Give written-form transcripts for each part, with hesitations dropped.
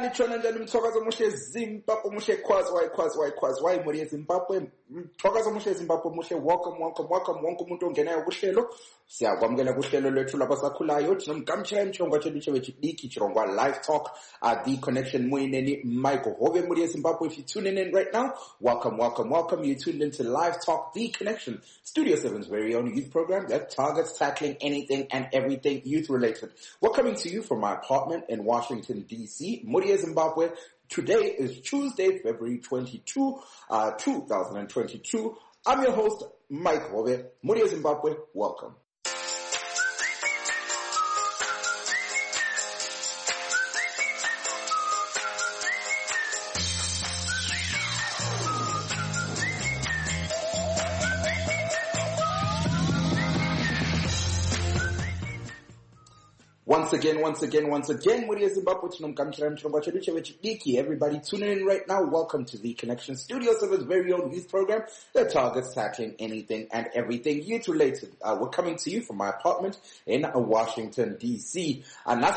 litshona njani mthokazi omuhle Zimbabwe omuhle kwazi muri Zimbabwe mthokazi omuhle Zimbabwe omuhle welcome wonke umuntu ongenayo kuhlelo siyakwamukela kuhlelo lwethu labasakhulayo thinomgamshela emchongo chethu wechidiki chirongwa live talk at the connection muyineni Michael Hove muri Zimbabwe. If you're tuning in right now, welcome. You tuned into live talk the connection Studio 7's very own youth program that targets tackling anything and everything youth related. We're coming to you from my apartment in Washington DC, Muri Zimbabwe. Today is Tuesday, February 22, 2022. I'm your host, Mike Hove. Muri Zimbabwe, welcome. Once again, Muri Zimbabwe, everybody tuning in right now, welcome to the Connection Studio 7's very own youth program that targets tackling anything and everything youth related. We're coming to you from my apartment in Washington, D.C. Tonight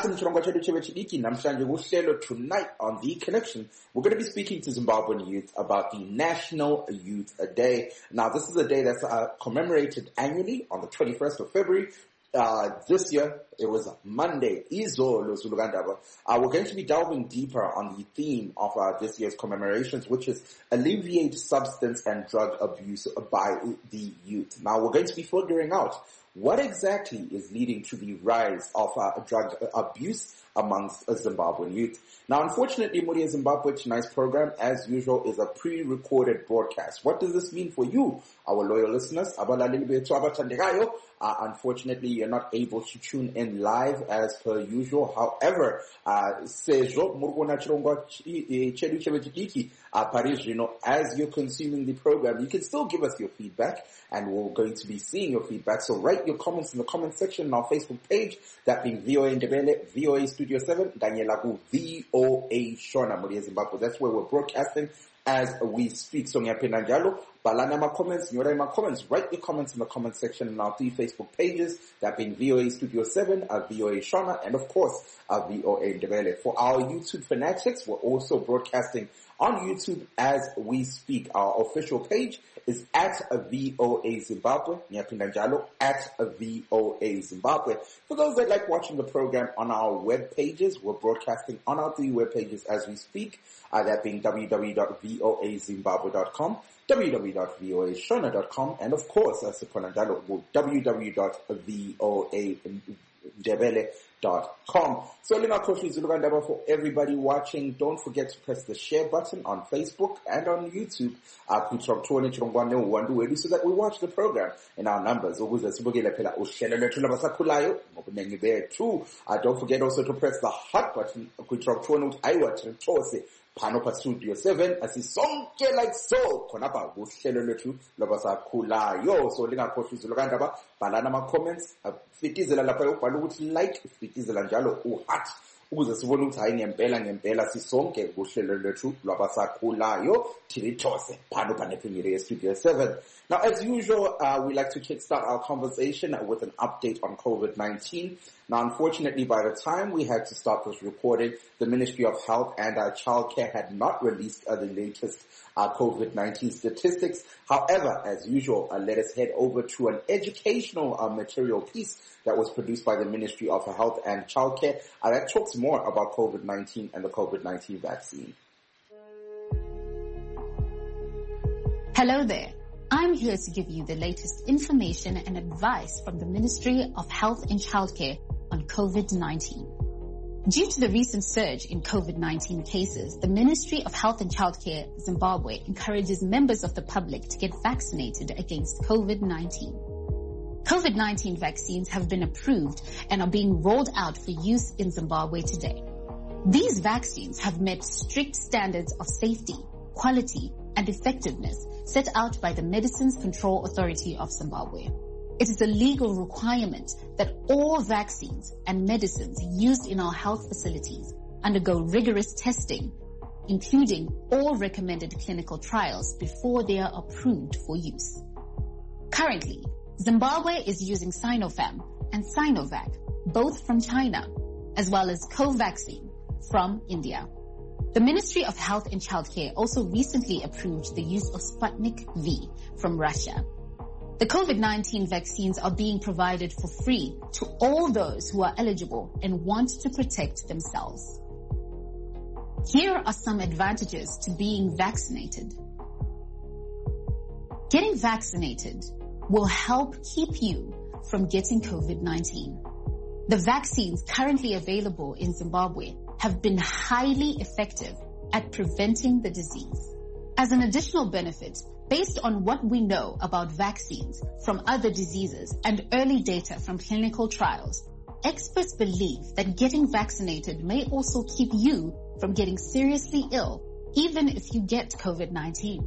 on The Connection, we're going to be speaking to Zimbabwean youth about the National Youth Day. Now, this is a day that's commemorated annually on the 21st of February. This year, it was Monday. We're going to be delving deeper on the theme of this year's commemorations, which is alleviate substance and drug abuse by the youth. Now, we're going to be figuring out what exactly is leading to the rise of drug abuse amongst Zimbabwean youth. Now, unfortunately, Muri Zimbabwe, tonight's program, as usual, is a pre-recorded broadcast. What does this mean for you, our loyal listeners? Unfortunately, you're not able to tune in live as per usual. However, as you're consuming the program, you can still give us your feedback, and we're going to be seeing your feedback. So write your comments in the comment section on our Facebook page, that being VOA Ndebele, VOA Studio 7, Danielagu, VOA Shona, Muri Zimbabwe. That's where we're broadcasting as we speak. So Nyapenanjalo, balana ma comments, nyora ma comments, write your comments in the comment section on our three Facebook pages, that being VOA Studio 7, VOA Shona, and of course, VOA Ndebele. For our YouTube fanatics, we're also broadcasting on YouTube as we speak. Our official page is at VOA Zimbabwe, Nyapenanjalo, at VOA Zimbabwe. For those that like watching the program on our web pages, we're broadcasting on our three web pages as we speak, that being www.voazimbabwe.com, www.voashona.com, and of course, www.voandebele.com. So Lina Koshi Zulugandaba, for everybody watching, don't forget to press the share button on Facebook and on YouTube, so that we watch the program in our numbers. Don't forget also to press the hot button Panopa Studio 7 asisonke like so khonapha kuhlelo lwethu labasakhulayo. So lingakhohlwa izolokandaba, bhalana ama comments, fitizela lapha ubhala ukuthi like, fitizela njalo uheart ukuze sibone ukuthi hayi ngempela sisonke kuhlelo lwethu labasakhulayo thilithose Panopa nephingile Studio 7. Now, as usual, we like to kickstart our conversation with an update on COVID-19. Now, unfortunately, by the time we had to start this recording, the Ministry of Health and Childcare had not released the latest COVID-19 statistics. However, as usual, let us head over to an educational material piece that was produced by the Ministry of Health and Childcare that talks more about COVID-19 and the COVID-19 vaccine. Hello there. I'm here to give you the latest information and advice from the Ministry of Health and Childcare on COVID-19. Due to the recent surge in COVID-19 cases, the Ministry of Health and Childcare Zimbabwe encourages members of the public to get vaccinated against COVID-19. COVID-19 vaccines have been approved and are being rolled out for use in Zimbabwe today. These vaccines have met strict standards of safety, quality, and effectiveness set out by the Medicines Control Authority of Zimbabwe. It is a legal requirement that all vaccines and medicines used in our health facilities undergo rigorous testing, including all recommended clinical trials before they are approved for use. Currently, Zimbabwe is using Sinopharm and Sinovac, both from China, as well as Covaxin from India. The Ministry of Health and Childcare also recently approved the use of Sputnik V from Russia. The COVID-19 vaccines are being provided for free to all those who are eligible and want to protect themselves. Here are some advantages to being vaccinated. Getting vaccinated will help keep you from getting COVID-19. The vaccines currently available in Zimbabwe have been highly effective at preventing the disease. As an additional benefit, based on what we know about vaccines from other diseases and early data from clinical trials, experts believe that getting vaccinated may also keep you from getting seriously ill, even if you get COVID-19.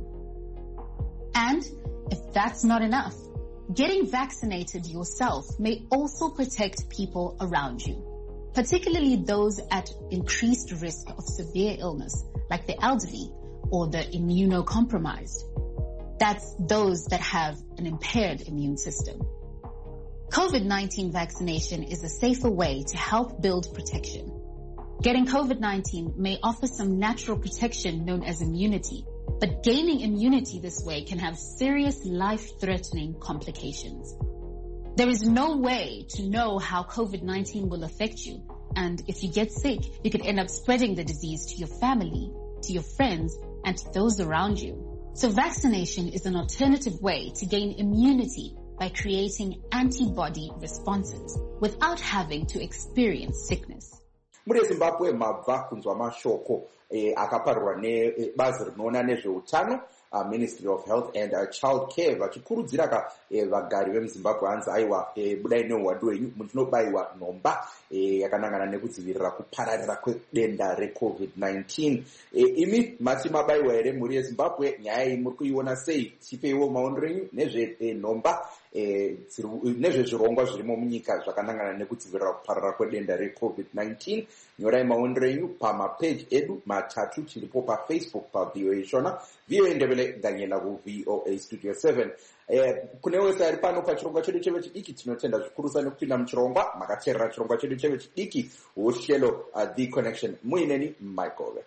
And if that's not enough, getting vaccinated yourself may also protect people around you, particularly those at increased risk of severe illness, like the elderly or the immunocompromised. That's those that have an impaired immune system. COVID-19 vaccination is a safer way to help build protection. Getting COVID-19 may offer some natural protection known as immunity, but gaining immunity this way can have serious life-threatening complications. There is no way to know how COVID-19 will affect you, and if you get sick, you could end up spreading the disease to your family, to your friends, and to those around you. So vaccination is an alternative way to gain immunity by creating antibody responses without having to experience sickness. Muri Zimbabwe mabva kunzwa mashoko akaparwa nebazi rinoona nezveutano, Ministry of Health and Child Care, vachikurudzira vagari vemuZimbabwe hanzi aiwa budai neuwandu hwenyu mutinobaiwa nhomba yakanangana nekudzivirira kupararira kwedenda reCovid-19. Imi mati mabaiwa here muri yeZimbabwe? Nyaya iyi muri kuiona sei? Tipeiwo maonero enyu nezvenhomba nezvezvirongwa zvirimo munyika zvakanangana nekudzivirira kupararira kwedenda reCovid-19. Nyorai maonero enyu pamapeji edu matatu chiripo paFacebook paVOA Shona, VOA Ndebele Daniela kuVOA Studio 7. Kune wese ari pano pachirongwa chedu chevechidiki tinotenda zvikurusa nekupinda muchirongwa makateerera chirongwa chedu chevechidiki uhlelo The Connection muineni Michael.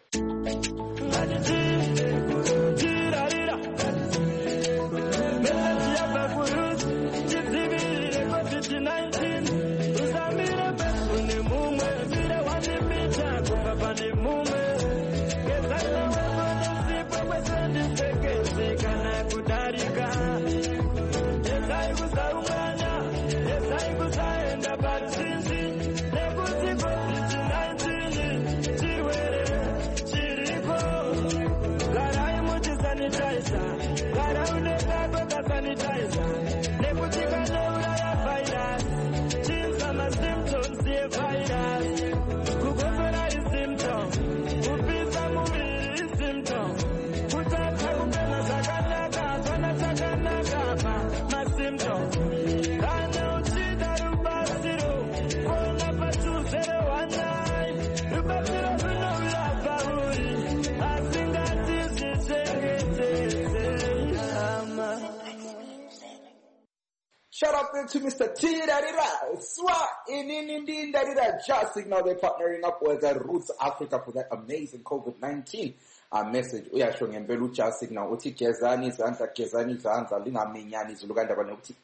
Shout out to Mr. Tirarira Swa Inindi Darira Just Signal. They're partnering up with Roots Africa for that amazing COVID-19 message. Uyasho ngempela Just Signal uthi gezani izandla lingaminyani izulukanda banokuthi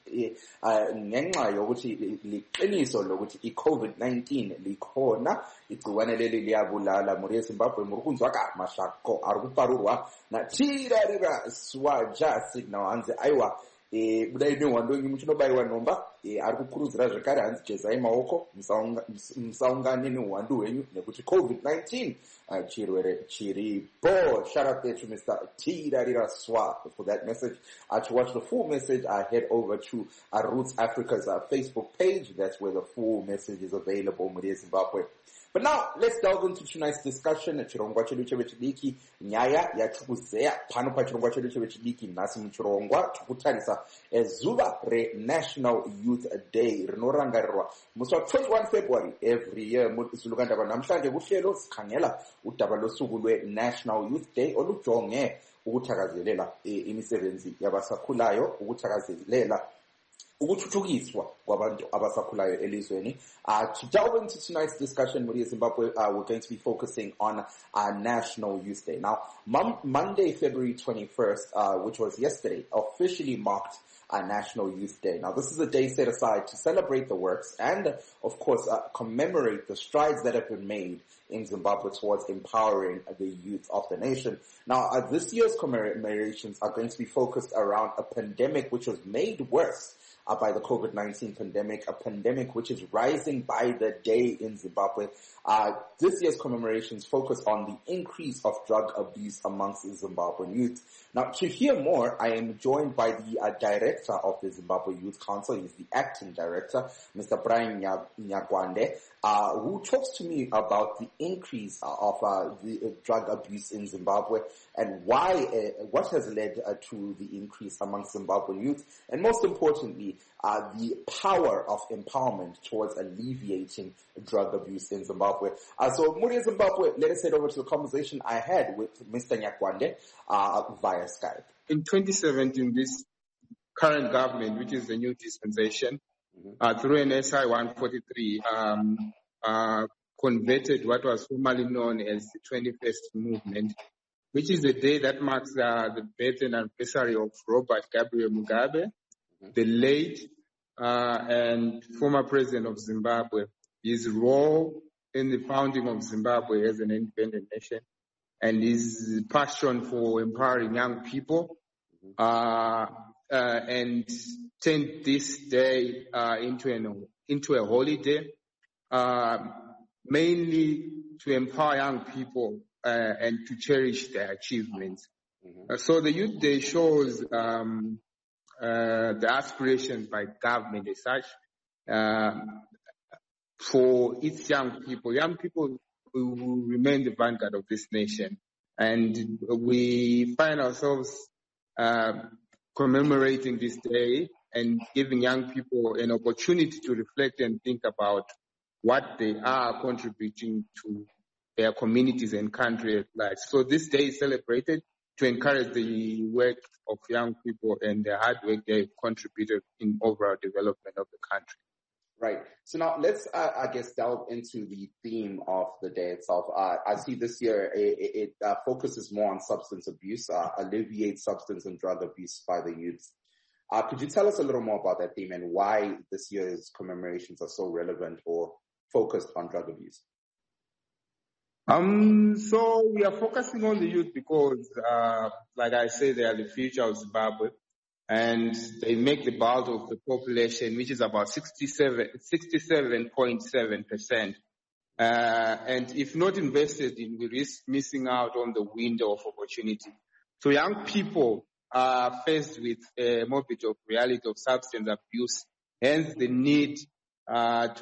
ngenxa yokuthi liqiniso lokuthi iCovid-19 likhona, igciwane leli liyabulala. Muri yeZimbabwe muri kunzwa ka mashako ari kuparurwa na Tirarira Swa Just Signal hanzi aiwa budai neuwandu hwenyu muchinobaiwa nhomba ari kukurudzira zvekare hanzi gezai maoko musaungane neuwandu hwenyu nekuti COVID-19 chirwere chiripo. Shout out there to Mr. Tirarira Swa for that message. To watch the full message, I head over to Roots Africa's Facebook page. That's where the full message is available muri Zimbabwe. But now, let's delve into tonight's discussion. Chirongwa chedu chevechidiki, nyaya yatikuzeya pano pa chirongwa chedu chevechidiki nasi muchirongwa tukutarisa zuva re-National Youth Day rinorangarirwa musi wa 21 February every year. Zulukanda namhlanje kuhlelo sikhangela udaba losuku lwe-National Youth Day olujonge ukuthakazelela imisebenzi yabasakhulayo, ukuthakazelela ukuthuthukiswa kwabantu abasakhulayo elizweni. To delve into tonight's discussion with Zimbabwe, we're going to be focusing on National Youth Day. Now, Monday, February 21st, which was yesterday, officially marked National Youth Day. Now, this is a day set aside to celebrate the works and, of course, commemorate the strides that have been made in Zimbabwe towards empowering the youth of the nation. Now, this year's commemorations are going to be focused around a pandemic which was made worse by the COVID-19 pandemic, a pandemic which is rising by the day in Zimbabwe. This year's commemorations focus on the increase of drug abuse amongst Zimbabwean youth. Now, to hear more, I am joined by the director of the Zimbabwe Youth Council. He's the acting director, Mr. Brian Nyagwande, who talks to me about the increase of the drug abuse in Zimbabwe and why, what has led to the increase amongst Zimbabwean youth, and most importantly, the power of empowerment towards alleviating drug abuse in Zimbabwe. So, Muri Zimbabwe, let us head over to the conversation I had with Mr. Nyagwande via Skype. In 2017, this current government, which is the new dispensation, through an SI 143, converted what was formerly known as the 21st Movement, which is the day that marks the birth and anniversary of Robert Gabriel Mugabe, the late and former president of Zimbabwe. His role in the founding of Zimbabwe as an independent nation and his passion for empowering young people and turned this day into a holiday, mainly to empower young people and to cherish their achievements. So the Youth Day shows the aspirations by government as such for its young people who remain the vanguard of this nation. And we find ourselves commemorating this day and giving young people an opportunity to reflect and think about what they are contributing to their communities and country at large. So this day is celebrated to encourage the work of young people and the hard work they contributed in overall development of the country. Right. So now let's, I guess, delve into the theme of the day itself. I see this year it focuses more on substance abuse, alleviate substance and drug abuse by the youth. Could you tell us a little more about that theme and why this year's commemorations are so relevant or focused on drug abuse? So we are focusing on the youth because, like I said, they are the future of Zimbabwe. And they make the bulk of the population, which is about 67.7%. And if not invested in, we risk missing out on the window of opportunity. So young people are faced with a morbid of reality of substance abuse, hence the need to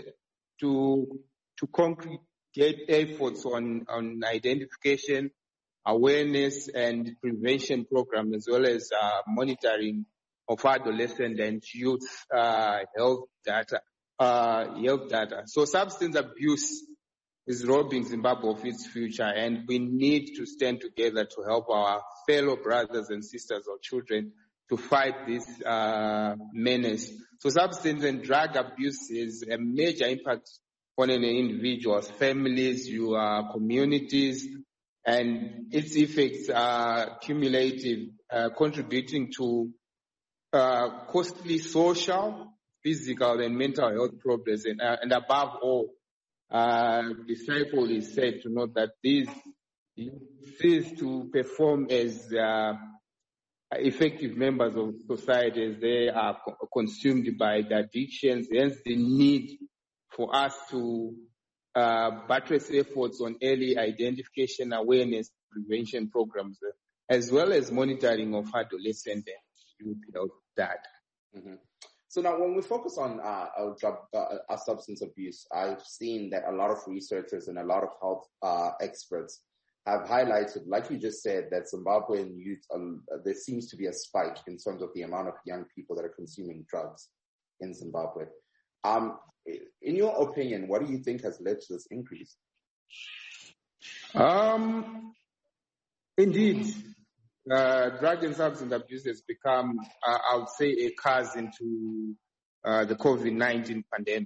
congregate efforts on identification, awareness and prevention program, as well as monitoring of adolescent and youth health data. So substance abuse is robbing Zimbabwe of its future, and we need to stand together to help our fellow brothers and sisters or children to fight this menace. So substance and drug abuse is a major impact on an individual's families, your communities, and its effects are cumulative, contributing to costly social, physical, and mental health problems. And above all, the cycle is said to note that these cease to perform as effective members of society as they are consumed by the addictions, hence the need for us to buttress efforts on early identification, awareness, prevention programs, as well as monitoring of adolescent and youth health data. So now when we focus on substance abuse, I've seen that a lot of researchers and a lot of health experts have highlighted, like you just said, that Zimbabwean youth, there seems to be a spike in terms of the amount of young people that are consuming drugs in Zimbabwe. In your opinion, what do you think has led to this increase? Indeed, drug and substance abuse has become, I would say, a cousin to the COVID-19 pandemic.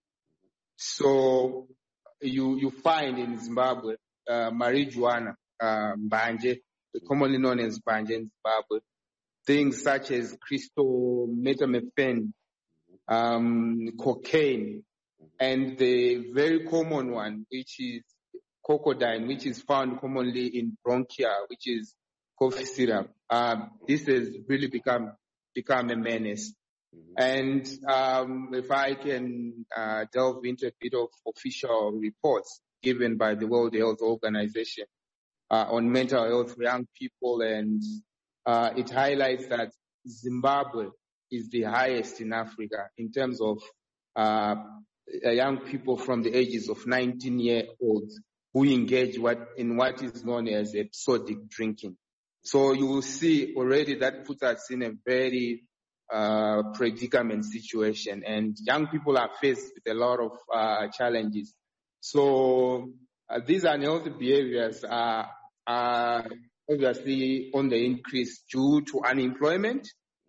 So you find in Zimbabwe marijuana, mbanje, commonly known as mbanje in Zimbabwe, things such as crystal methamphetamine, cocaine, and the very common one, which is cocodine, which is found commonly in bronchia, which is coffee syrup. This has really become a menace. And if I can delve into a bit of official reports given by the World Health Organization on mental health for young people, and it highlights that Zimbabwe is the highest in Africa in terms of young people from the ages of 19-year-olds who engage in what is known as episodic drinking. So you will see already that puts us in a very predicament situation, and young people are faced with a lot of challenges. So these unhealthy behaviors are obviously on the increase due to unemployment,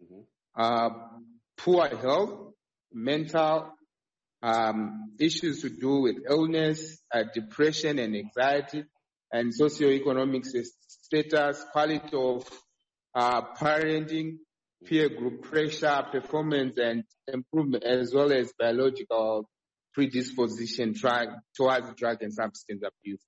poor health, mental issues to do with illness, depression and anxiety, and socioeconomic status, quality of parenting, peer group pressure, performance and improvement, as well as biological predisposition towards drug and substance abuse.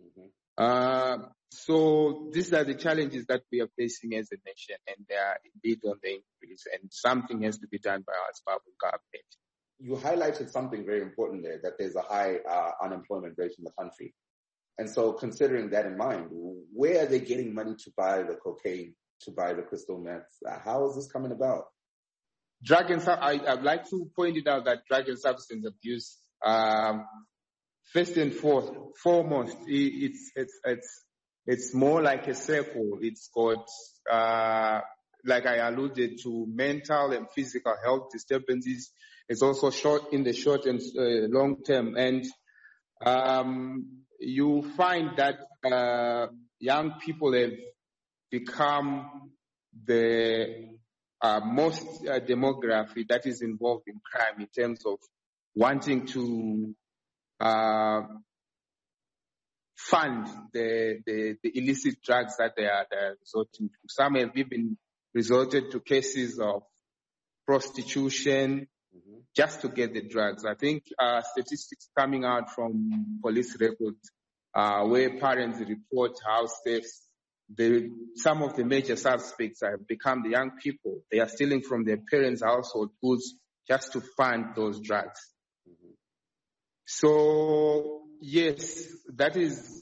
So these are the challenges that we are facing as a nation, and they are indeed on the increase, and something has to be done by our Zimbabwean government. You highlighted something very important there, that there's a high unemployment rate in the country. And so considering that in mind, where are they getting money to buy the cocaine, to buy the crystal meth? How is this coming about? I'd like to point it out that drug and substance abuse, first and foremost, it's more like a circle. It's got, like I alluded to, mental and physical health disturbances. It's also in the short and long term. And you find that young people have become the most demography that is involved in crime in terms of wanting to fund the illicit drugs that they are resorting to. Some have even resorted to cases of prostitution just to get the drugs. I think statistics coming out from police records where parents report house thefts, some of the major suspects have become the young people. They are stealing from their parents' household goods just to fund those drugs. So yes, that is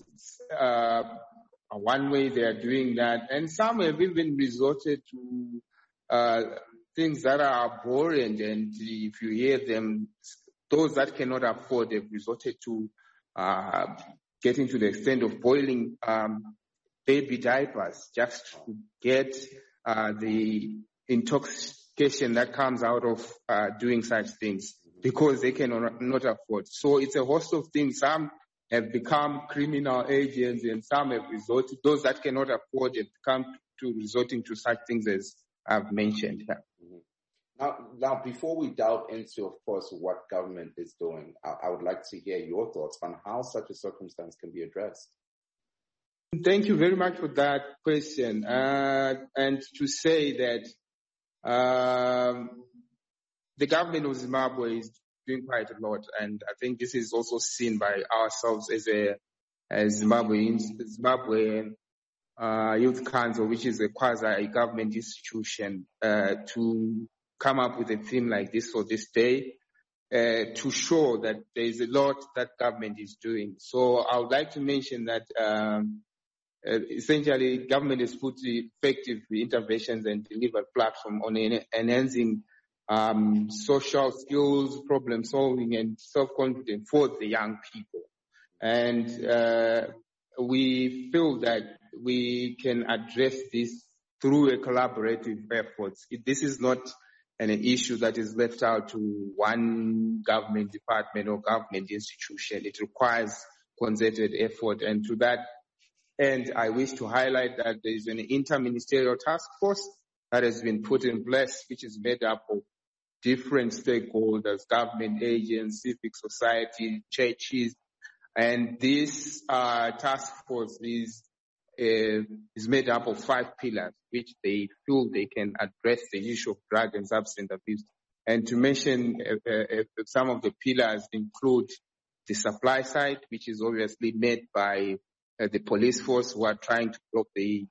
one way they are doing that. And some have even resorted to things that are abhorrent, and if you hear them, those that cannot afford, they've resorted to getting to the extent of boiling baby diapers just to get the intoxication that comes out of doing such things, because they cannot afford. So it's a host of things. Some have become criminal agents, and some have resorted, those that cannot afford have come to resorting to such things as I've mentioned here. Now, before we delve into, of course, what government is doing, I would like to hear your thoughts on how such a circumstance can be addressed. Thank you very much for that question. And to say that the government of Zimbabwe is doing quite a lot, and I think this is also seen by ourselves as Zimbabwean Youth Council, which is a quasi-government institution, to come up with a theme like this for this day, to show that there is a lot that government is doing. So I would like to mention that essentially government has put effective interventions and delivered platform on enhancing social skills, problem solving and self-confidence for the young people. And we feel that we can address this through a collaborative effort. This is not an issue that is left out to one government department or government institution. It requires concerted effort, and to that And I wish to highlight that there is an interministerial task force that has been put in place, which is made up of different stakeholders, government agents, civic society, churches, and this task force is made up of 5 pillars, which they feel they can address the issue of drug and substance abuse. And to mention some of the pillars include the supply side, which is obviously made by the police force who are trying to block the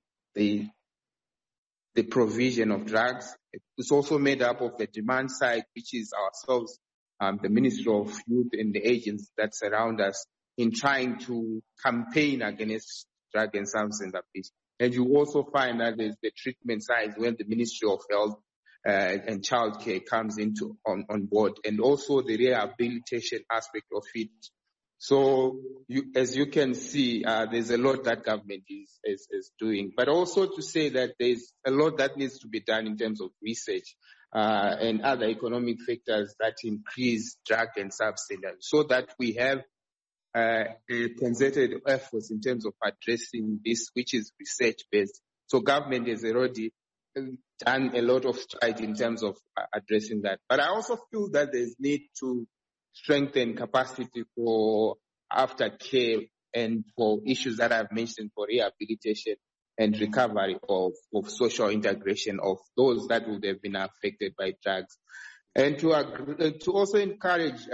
provision of drugs. It's also made up of the demand side, which is ourselves, the Ministry of Youth and the agents that surround us in trying to campaign against drug and substance abuse. And you also find that there's the treatment side when the Ministry of Health and Childcare comes into on board, and also the rehabilitation aspect of it. So as you can see, there's a lot that government is doing, but also to say that there's a lot that needs to be done in terms of research and other economic factors that increase drug and substance, so that we have concerted efforts in terms of addressing this, which is research-based. So government has already done a lot of strides in terms of addressing that. But I also feel that there's need to strengthen capacity for aftercare and for issues that I've mentioned for rehabilitation and recovery of social integration of those that would have been affected by drugs. And to also encourage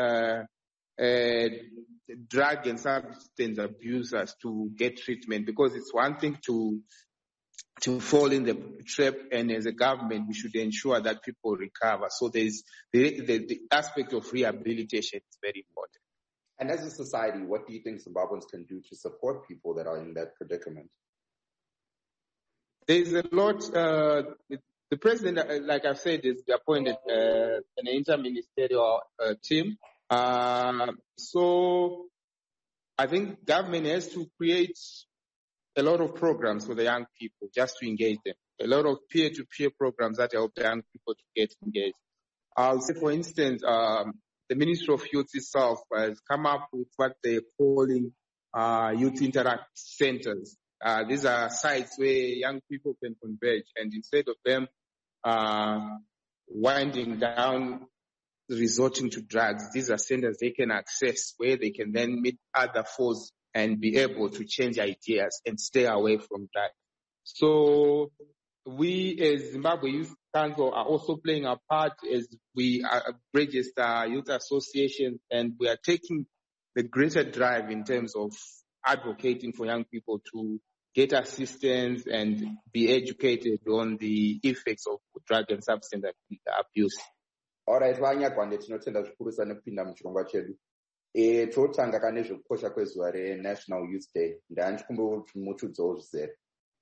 drug and substance abusers to get treatment, because it's one thing to fall in the trap, and as a government, we should ensure that people recover. So there's the aspect of rehabilitation is very important. And as a society, what do you think Zimbabweans can do to support people that are in that predicament? There's a lot. The president, like I've said, is appointed an interministerial team. So I think government has to create a lot of programs for the young people just to engage them. A lot of peer-to-peer programs that help the young people to get engaged. I'll say, for instance, the Ministry of Youth itself has come up with what they're calling youth interact centers. These are sites where young people can converge, and instead of them winding down, resorting to drugs, these are centers they can access where they can then meet other foes and be able to change ideas and stay away from drugs. So we as Zimbabwe Youth Council are also playing a part as we register youth associations, and we are taking the greater drive in terms of advocating for young people to get assistance and be educated on the effects of drug and substance abuse. All right, vanyagwande tinotenda zvikuru nekupinda muchirongwa chedu. Totanga kane zvekukosha kwezuva reNational Youth Day. Ndandikumbuka kuti mutudzowo zvizere.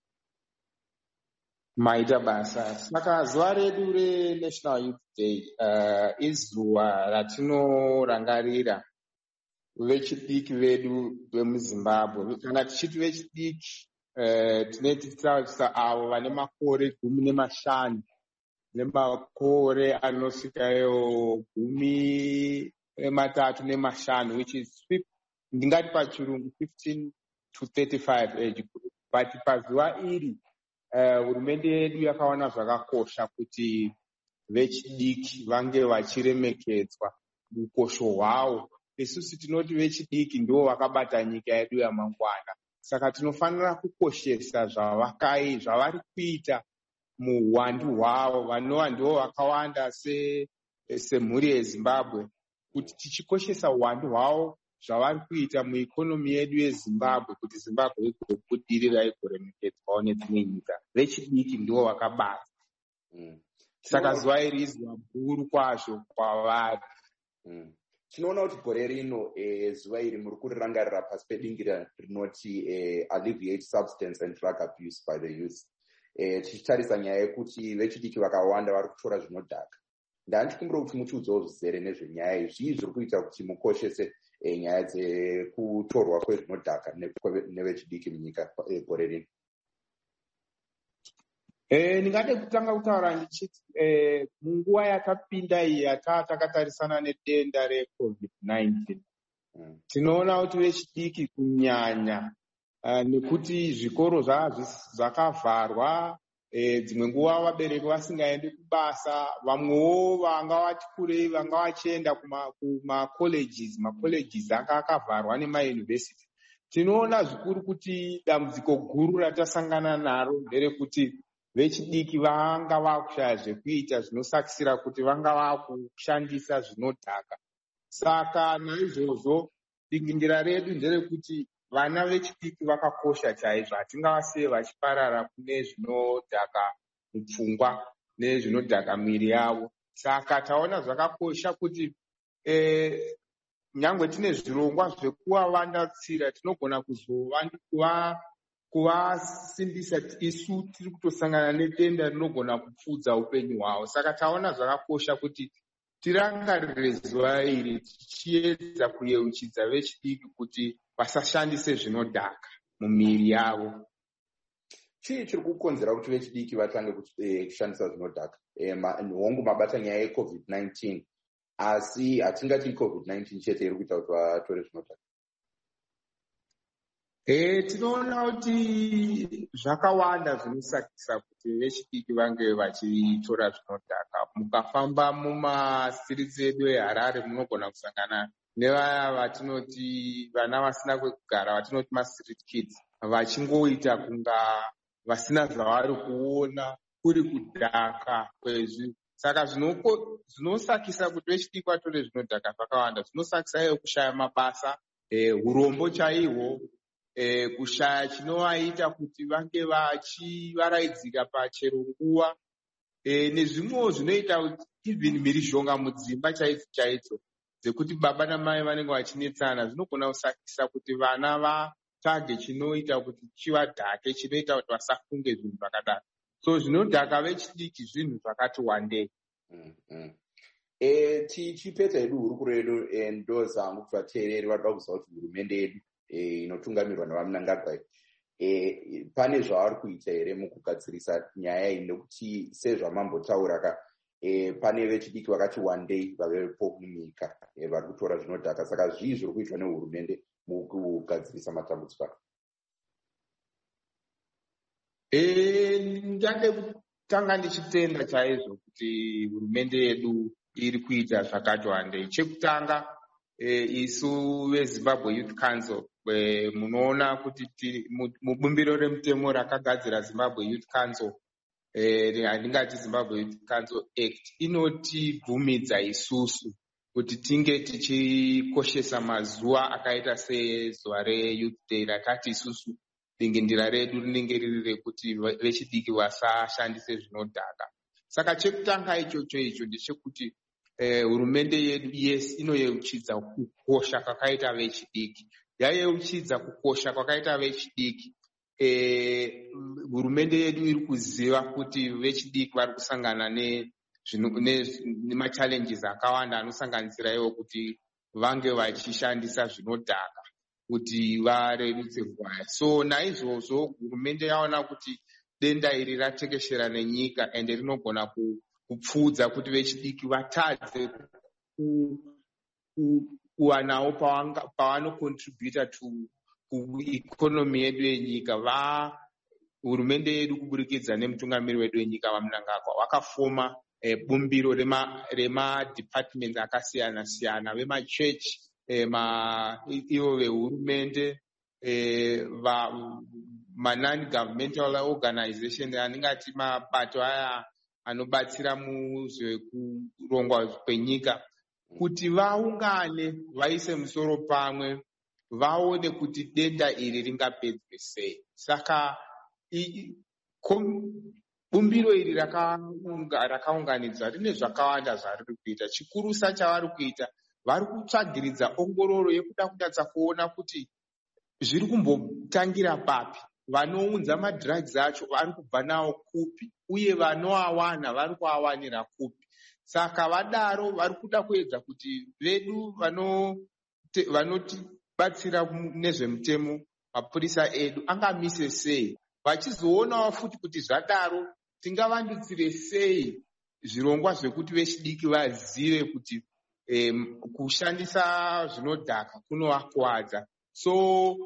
Maita basa. Saka zuva redu reNational Youth Day izuva ratinorangarira vechidiki vedu vemuZimbabwe. Kana tichiti vechidiki tineti titarisa avo vane makore 15 nemakore anosvikayo 13 which is ndingati pachirungu 15 to 35 age group. But pazuva iri hurumende yedu yakaona zvakakosha kuti vechidiki vange vachiremekedzwa ukosho hwavo. Isusu tinoti vechidiki ndivo vakabata nyika yedu yamangwana. Saka tinofanira kukoshesa zvavari kuita muhwandu hwavo, vanova ndivo vakawanda semhuri yeZimbabwe, kuti tichikoshesa uwandu hwavo zvavari kuita muikonomi yedu yeZimbabwe, kuti Zimbabwe igobudirira igoremekedzwawo nedzimwe nyika. Vechidiki ndivo vakabata. Saka zuva iri izuva guru kwazvo kwavari. Tinoona kuti gore rino zuva iri muri kurirangarira pasi pedingira rinoti alleviate substance and drug abuse by the youth. Tichitarisa nyaya yekuti vechidiki vakawanda vari kutora zvinodhaka. Ndandichikumbira kuti mutiudzewo zvizere nezvenyaya iyi. Zvii zviri kuita kuti mukoshese nyaya dzekutorwa kwezvinodhaka nevechidiki munyika gore rino? Ndingade kutanga kutaura ndichiti munguva yakapinda iyi takatarisana nedenda reCovid-19, tinoona kuti vechidiki kunyanya nekuti zvikoro zvakavharwa, dzimwe nguva vabereki vasingaendi kubasa, vamwewo vanga vati kurei vanga vachienda kumacolleges, macolleges anga akavharwa nemayunivhesiti. Tinoona zvikuru kuti dambudziko guru ratasangana naro nderekuti vechidiki vanga vakushaya zvekuita zvinosakisira kuti vanga vakushandisa zvinodhaka. Saka naizvozvo dingindira redu nderekuti vana vechidiki vakakosha chaizvo, hatingavasiye vachiparara kune zvinodhaka mupfungwa nezvinodhaka miri yavo. Saka taona zvakakosha kuti nyangwe tine zvirongwa zvekuvavandadzira, tinogona kuvasimbisa isu tiri kutosangana nedenda rinogona kupfudza upenyu hwavo. Saka taona zvakakosha kuti tirangarire zuva iri tichiedza kuyeuchidza vechidiki kuti vasashandise zvinodhaka mumiri yavo. Chii chiri kukonzera kuti vechidiki vatange kushandisa zvinodhaka? Hongu mabata nyaya yeCovid-19, asi hatingati COVID-19 chete iri kuita kuti vatore zvinodhaka. Tinoona kuti zvakawanda zvinosakisa kuti vechidiki vange vachitora zvinodhaka. Mukafamba mumasiritsi edu eHarare munogona kusangana nevaya vatinoti vana vasina kwekugara, vatinoti mastreet kids, vachingoita kunga vasina zvavari kuona, kuri kudhaka kwezvi. Saka zvinosakisa kuti vechidiki vatore zvinodhaka zvakawanda. Zvinosakisa kushaya mabasa, urombo chaihwo, kushaya chinovaita kuti vange vachivaraidzika pachero nguva, nezvimwewo zvinoita kuti even mhirizhonga mudzimba chaidzo dzekuti baba namai vanenge vachinetsana, zvinogona kusakisa kuti vana vatsvage chinoita kuti chivadhake, chinoita kuti vasafunge zvinhu zvakadaro. So zvinodhaka vechidiki zvinhu zvakati wandei. Tichipedza hedu hurukuro yedu, ndozangu kuti vateereri vanoda kuziva kuti hurumende yedu inotungamirwa naVaMnangagwa pane zvavari kuita here mukugadzirisa nyaya iyi, nekuti sezvamambotaura pane vechidiki vakati wandei vavepo munyika vari kutora zvinodhaka. Saka zvii zviri kuitwa nehurumende mukugadzirisa matambudziko aya? Ndade kutanga ndichitenda chaizvo kuti hurumende yedu iri kuita zvakati wandei. Chekutanga, isu veZimbabwe Youth Council munoona kuti mubumbiro remutemo rakagadzira Zimbabwe Youth Council, handingati Zimbabwe Youth Council Act, inotibvumidza isusu kuti tinge tichikoshesa mazuva akaita sezuva reYouth Day ratati isusu dingindira redu rinenge riri rekuti vechidiki vasashandise zvinodhaka. Saka chekutanga icho ndechekuti hurumende yedu inoyeuchidza kukosha kwakaita vechidiki. Yayeuchidza kukosha kwakaita vechidiki. Hurumende yedu iri kuziva kuti vechidiki vari kusangana nemachallenges akawanda anosanganisira iwo kuti vange vachishandisa zvinodhaka kuti varerutse nguva. So naizvozvo hurumende yaona kuti denda iri ratekeshera nenyika ende rinogona kupfudza kuti vechidiki vatadze kuwanawo pavanocontributa kuikonomi yedu yenyika. Hurumende yedu kuburikidza nemutungamiri wedu wenyika vaMnangagwa wakafoma bumbiro rema-departments akasiyana siyana, vemachechi, ivo vehurumende, ma-non-governmental organization, aningati mabato aya anobatsira muzvekurongwa kwenyika, kuti vaungane vaise musoro pamwe vaone kuti denda iri ringapedzwe sei. Saka bumbiro iri rakaunganidzwa rine zvakawanda zvariri kuita. Chikurusa chavari kuita, vari kutsvagiridza ongororo yekuda kutadza kuona kuti zviri kumbotangira papi, vanounza madrugs acho vari kubva nawo kupi, uye vanoawana vari kuawanira kupi. Saka vadaro vari kuda kuedza kuti vedu vanotibatsira nezvemutemo, mapurisa edu angamise sei, vachizoonawo futi kuti zvadaro tingavandudzire sei zvirongwa zvekuti vechidiki vazive kuti kushandisa zvinodhaka kunovakuwadza. So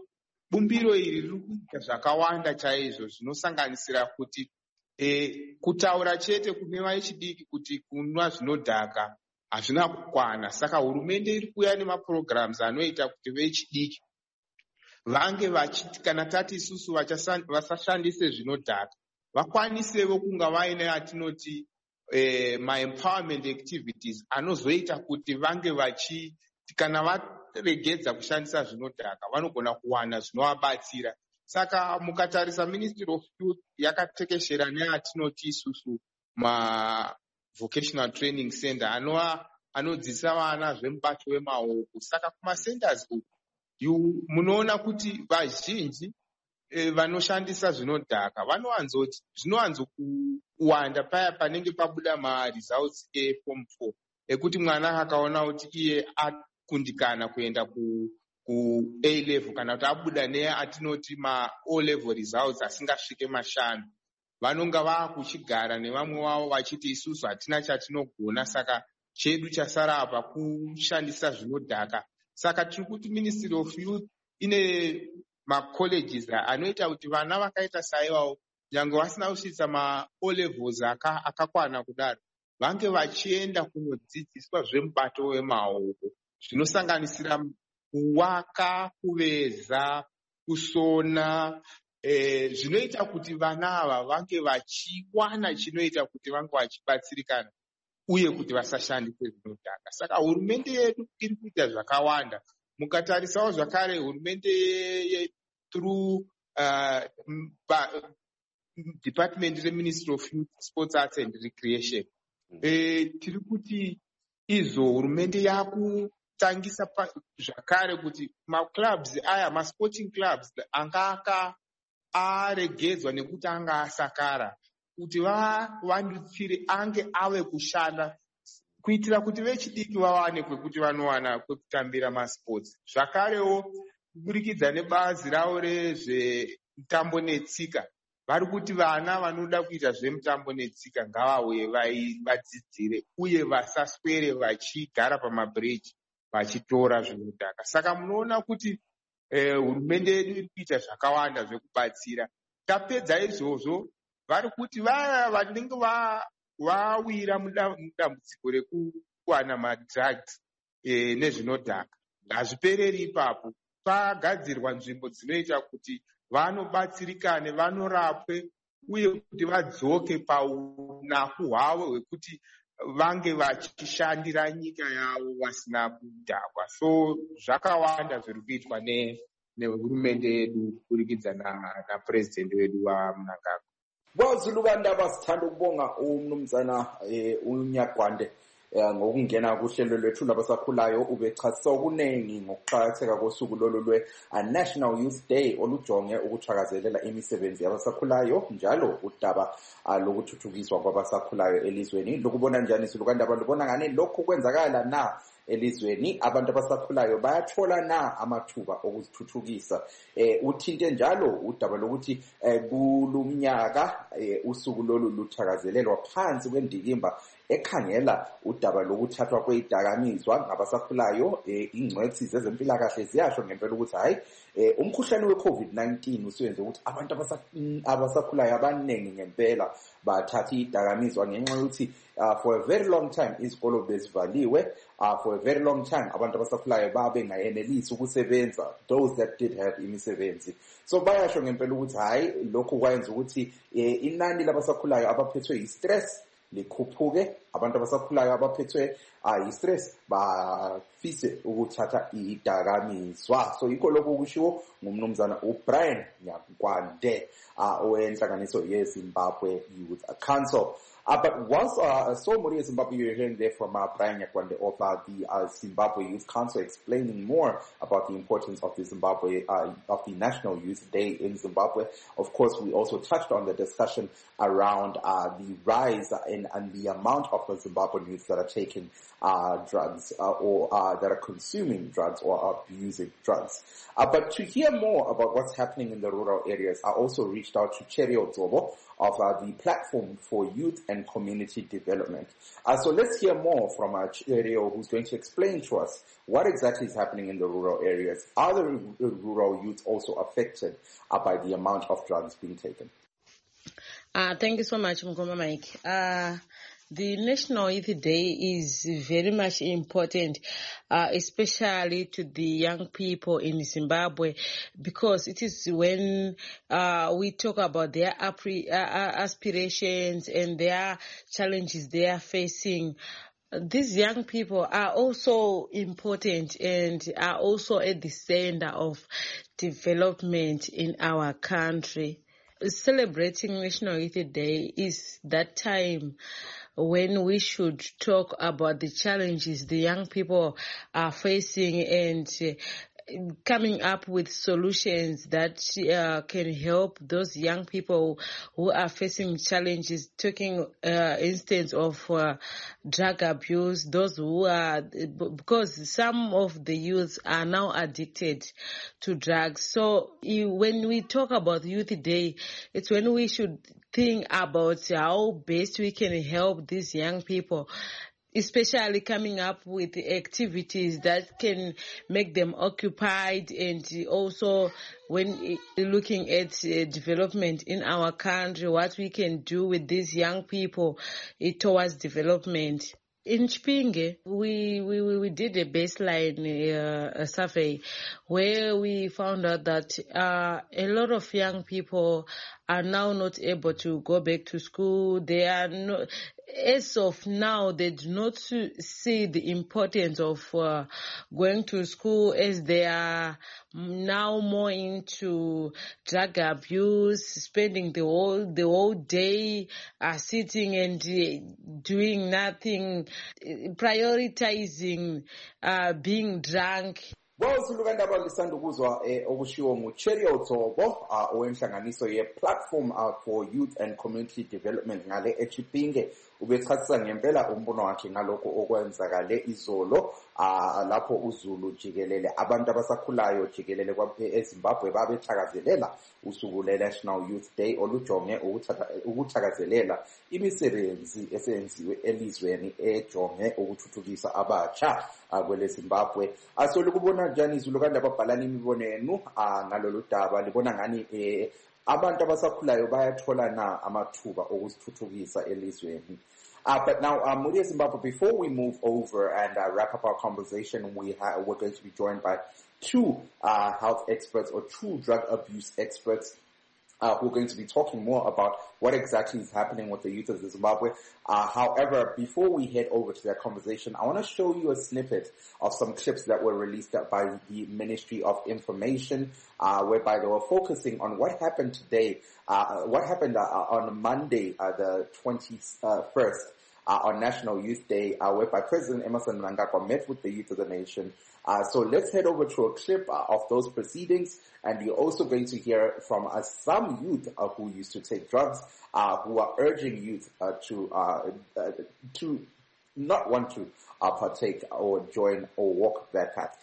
bumbiro iri riri kuita zvakawanda chaizvo zvinosanganisira kuti kutaura chete kune vechidiki kuti kunwa zvinodhaka hazvina kukwana. Saka hurumende iri kuuya nemaprograms anoita kuti vechidiki vange vachiti kana tati isusu vasashandise zvinodhaka vakwanisewo kunga vaine atinoti ma-empowerment activities anozoita kuti vange vachiti kana varegedza kushandisa zvinodhaka vanogona kuwana zvinovabatsira. Saka mukatarisa Ministry of Youth yakatekeshera neatinoti isusu ma-vocational training center anodzidzisa vana zvemubato wemaoko. Saka kuma-centers uku munoona kuti vazhinji vanoshandisa zvinodhaka zvinowanzo kuwanda paya panenge pabuda ma-results eform 4 ekuti mwana akaona kuti iye akundikana kuenda ku-A level kana kuti abuda neatinoti ma-O level results asingasvike 5, vanonga vakuchigara nevamwe wavo vachiti isusu hatina chatinogona, saka chedu chasara apa kushandisa zvinodhaka. Saka tiri kuti Ministry of Youth ine ma-colleges anoita kuti vana vakaita saivavo nyange vasina kusvitsa ma-O levels akakwana kudaro vange vachienda kunodzidziswa zvemubato wemaoko zvinosanganisira kuwaka, kuveza, kusona, zvinoita kuti vana ava vange vachiwana chinoita kuti vange vachibatsirikana uye kuti vasashandise zvinodhaka. Saka hurumende yedu iri kuita zvakawanda. Mukatarisawo zvakare hurumende through department reMinistry of Youth, Sports, Arts and Recreation tiri kuti izvo hurumende yakutangisa zvakare kuti maclubs aya ma-sporting clubs anga aregedzwa nekuti anga asakara kuti vavandutsire ange ave kushanda kuitira kuti vechidiki vawane kwekuti vanowana kwekutambira masports. Zvakarewo kuburikidza nebazi ravo rezvemutambo netsika vari kuti vana vanoda kuita zvemutambo netsika ngavauye vadzidzire uye vasaswere vachigara pamabridge vachitora zvinodhaka. Saka munoona kuti hurumende yedu iri kuita zvakawanda zvekubatsira. Tapedza izvozvo vari kuti vaya vanenge wawira mudambudziko rekuwana madrugs nezvinodhaka ngazvipereri ipapo. Pagadzirwa nzvimbo dzinoita kuti vanobatsirikane, vanorapwe uye kuti vadzoke paunafu hwavo hwekuti vange vachishandira nyika yavo vasina kudhakwa. So zvakawanda zviri kuitwa nehurumende yedu kuburikidza napresident wedu waMnangagwa. Wazulukandaba sithanda ukubonga umnumzana uNyagwande ngokungena kuhlelo lwethu labasakhulayo ubechasisa okuningi ngokuqhakatheka kosuku lolu lwe-National Youth Day olujonge ukuthakazelela imisebenzi yabasakhulayo njalo udaba lokuthuthukiswa kwabasakhulayo elizweni. Lokubona njani Zulukandaba, lubona ngani lokhu kwenzakala na elizweni? Abantu abasakhulayo bayathola na amathuba okuzithuthukisa? Uthinte njalo udaba lokuthi kulumnyaka usuku lolu luthakazelelwa phansi kwendikimba ekhangela udaba lokuthathwa kwezidakamizwa ngabasakhulayo. Ingcwethi zezempilakahle ziyasho ngempela ukuthi hayi umkhuhlane we-COVID-19 usuyenze ukuthi abantu abasakhulayo abaningi ngempela bathatha izidakamizwa ngenxa yokuthi for a very long time izikolo bezivaliwe. For a very long time abantu abasakhulayo babengayenelisi ukusebenza, those that did have imisebenzi. So bayasho ngempela ukuthi hayi lokhu kwayenza ukuthi inani labasakhulayo abaphethwe yi-stress likhuphuke, abantu abasakhulayo abaphethwe yi-stress bafise ukuthatha izidakamizwa. So yikho lokho kushiwo ngumnumzana uBrian Nyagwande owenhlanganiso yeZimbabwe Youth Council. But once so Mori Zimbabwe, you're hearing there from Brian Nyagwande of the Zimbabwe Youth Council explaining more about the importance of the Zimbabwe of the National Youth Day in Zimbabwe. Of course, we also touched on the discussion around the rise and the amount of the Zimbabwean youth that are taking drugs or that are consuming drugs or abusing drugs. But to hear more about what's happening in the rural areas, I also reached out to Cherry Odzobo of the Platform for Youth and Community Development. So let's hear more from our Cherio, who's going to explain to us what exactly is happening in the rural areas. Are the rural youth also affected by the amount of drugs being taken? Thank you so much, Mkoma Mike. The National Youth Day is very much important, especially to the young people in Zimbabwe, because it is when we talk about their aspirations and their challenges they are facing. These young people are also important and are also at the center of development in our country. Celebrating National Youth Day is that time when we should talk about the challenges the young people are facing and coming up with solutions that can help those young people who are facing challenges, taking instance of drug abuse, those who are, because some of the youths are now addicted to drugs. So when we talk about Youth Day, it's when we should think about how best we can help these young people, especially coming up with activities that can make them occupied, and also when looking at development in our country, what we can do with these young people towards development. In Chipinge, we did a baseline survey where we found out that a lot of young people are now not able to go back to school. They are not, as of now, they do not see the importance of going to school, as they are now more into drug abuse, spending the whole day sitting and doing nothing, prioritizing being drunk. Silukandaba lisanda ukuzwa okushiwo nguCherio Tsobo owenhlanganiso ye-Platform for Youth and Community Development ngale eChipinge. Ubechasisa ngempela umbono wakhe ngalokho okwenzakale izolo lapho uZulu jikelele abantu abasakhulayo jikelele eZimbabwe babethakazelela usuku le-National Youth Day olujonge ukuthakazelela imisebenzi esenziwe elizweni ejonge ukuthuthukisa abatsha kwele Zimbabwe. Likubona njani izulu kanti ababhalana imibono yenu ngalolu daba? Libona ngani abantu abasakhulayo bayathola na amathuba okuzithuthukisa elizweni? But now, Mudia Zimbabwe, before we move over and wrap up our conversation, we're going to be joined by two health experts or two drug abuse experts who are going to be talking more about what exactly is happening with the youth of Zimbabwe. However, before we head over to that conversation, I want to show you a snippet of some clips that were released by the Ministry of Information, whereby they were focusing on what happened today, what happened on Monday, the 21st, on National Youth Day, whereby President Emmerson Mnangagwa met with the youth of the nation. So let's head over to a clip of those proceedings, and you're also going to hear from some youth who used to take drugs, who are urging youth to not want to partake or join or walk that path.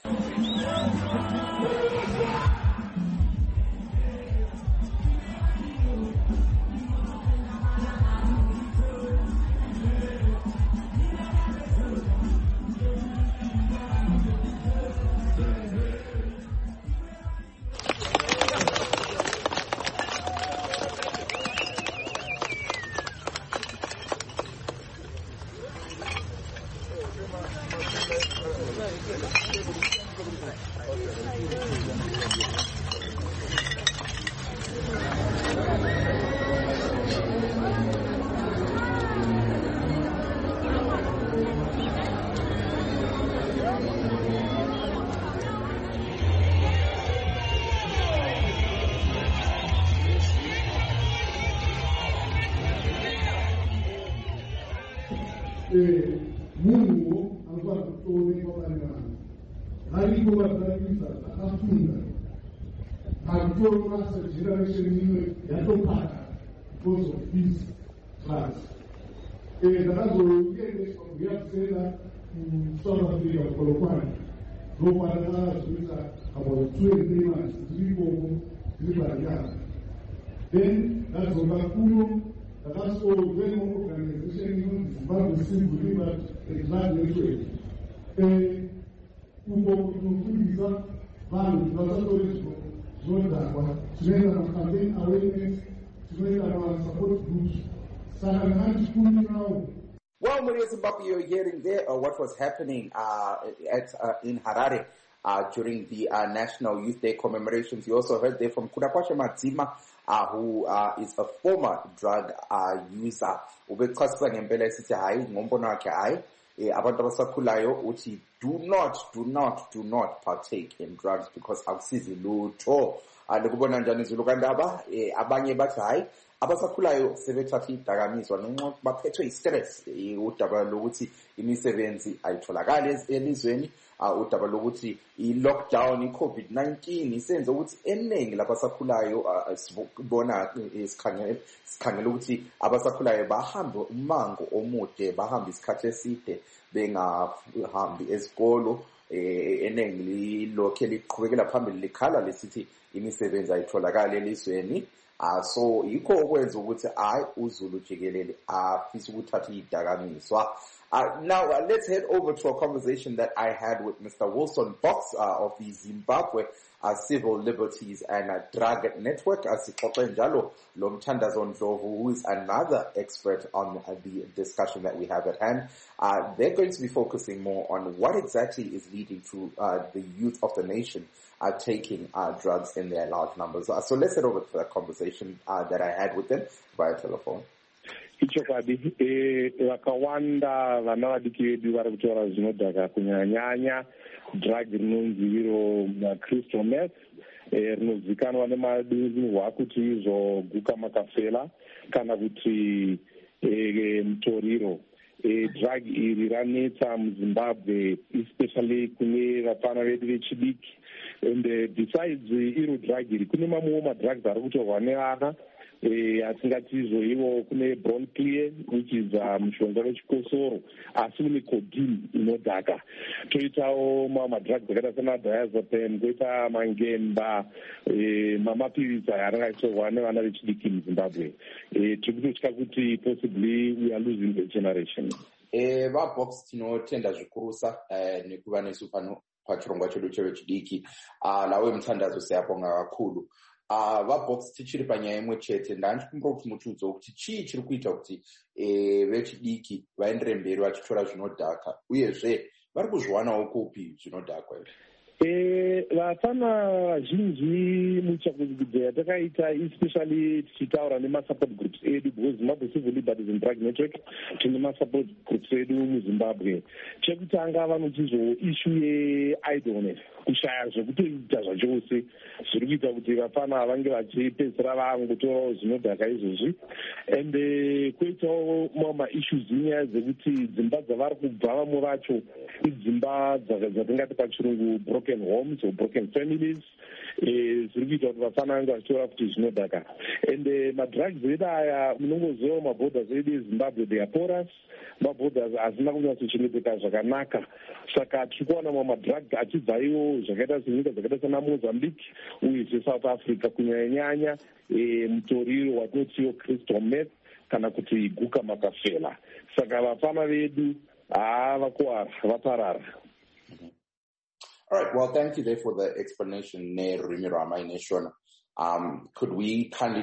Mungu alikuwa kutoa kwa kanisa. Alikuwa kanisa akafunga. Hakuwa masa generation hiyo yatopata because of this class. Darazo ngene kuyasela South Africa kolokwana. Robo anataka kuuliza about 2 months zilipo zilibariana. Then nazo bakulu that's all very organization, Zimbabwe Civil Liberties Drug Network. Kufundisa vanhu vasatori zvodhakwa, tinoenda macampaign awareness, tinoenda support groups, saka ngatikumirawo. Well, Maria Zimbabwe, you're hearing there what was happening in Harare during the National Youth Day commemorations. You also heard there from Kudakwasha Madzima, who is a former drug user. Ubechasisa ngempela esithi hayi ngombono wakhe hayi abantu abasakhulayo uthi do not partake in drugs because akusizi lutho. Lokubona njani izulu kandaba abanye bathi hayi abasakhulayo sebethatha idakamizwa ngenxa baphethwe istress udaba lokuthi imisebenzi ayitholakali elizweni udaba lokuthi i-lockdown i-COVID-19 isenze ukuthi eningi labasakhulayo sibona sikhangela ukuthi abasakhulayo bahambe umango omude bahambe isikhathi eside bengahambi ezikolo eningi lilokhe liqhubekela phambili likhala lesithi imisebenzi ayitholakali elizweni. So yikho okwenza ukuthi hayi uZulu jikelele afisa ukuthatha idakamizwa. Now let's head over to a conversation that I had with Mr. Wilson Box of the Zimbabwe Civil Liberties and Drug Network. Sixoxe njalo lo Mthandazo Ndlovu, who is another expert on the discussion that we have at hand. They're going to be focusing more on what exactly is leading to the youth of the nation taking drugs in their large numbers. So let's head over to that conversation that I had with them via telephone. Ichokadi vakawanda vana vadiki vedu vari kutora zvinodhaka kunyanya drug rinonzi iro crystal meth rinozikanwa nemadunhu kuti izvo guka makafela kana kuti mutoriro. Drug iri ranetsa muZimbabwe, especially kune vafana vedu vechidiki. And besides iro drug iri kune mamwewo madrugs ari kutorwa nevana asingatizvo ivo kune Bronclear, which is mushonga wechikosoro, asi kune codeine inodhaka. Toitawo madrugs akaita senadiazepam, koita mangemba, mamapiritsi aya arangatorwa nevana vechidiki muZimbabwe. Tiri kutotya kuti possibly we are losing the generation. Vabox tinotenda zvikurusa nekuva nesu pano pachirongwa chedu chevechidiki. Lawe Mthandazo siyabonga kakhulu. Vabox tichiri panyaya imwe chete ndandichikumbira kuti mutiudze kuti chii chiri kuita kuti vechidiki vaendere mberi vachitora zvinodhaka uyezve vari kuzviwanawo kupi zvinodhakwa izvi? Vafana vazhinji muchakudzidza yatakaita especially tichitaura nemasupport groups edu because Zimbabwe Civil Liberties and Drug Network tine masupport groups edu muZimbabwe. Chekutanga vanotizvo issue yeidleness, kushaya zvekutoita zvachose zviri kuita kuti vafana vange vachipedzisira vangotorawo zvinodhaka izvozvi. And kwoitawo maissues nyaya dzekuti dzimba dzavari kubva vamwe vacho idzimba dzatingati pachirungu broken homes or broken families. Zviri kuita kuti vafana vange vachitora kuti zvinodhaka. And madrugs edu aya munongozivawo maborders edu eZimbabwe they are porous. Maborders hazina kunyatsochengeteka zvakanaka, saka tiri kuwana mamwe madrugs achibvaiwo zvakaita senyika dzakaita sana Mozambique uyezve South Africa, kunyanya mutoriro watinotiwo crystal meth kana kuti guka makafela. Saka vafana vedu vakuwara vaparara. All right, well, thank you there for the explanation, Rimi Rama Neshona. Could we kindly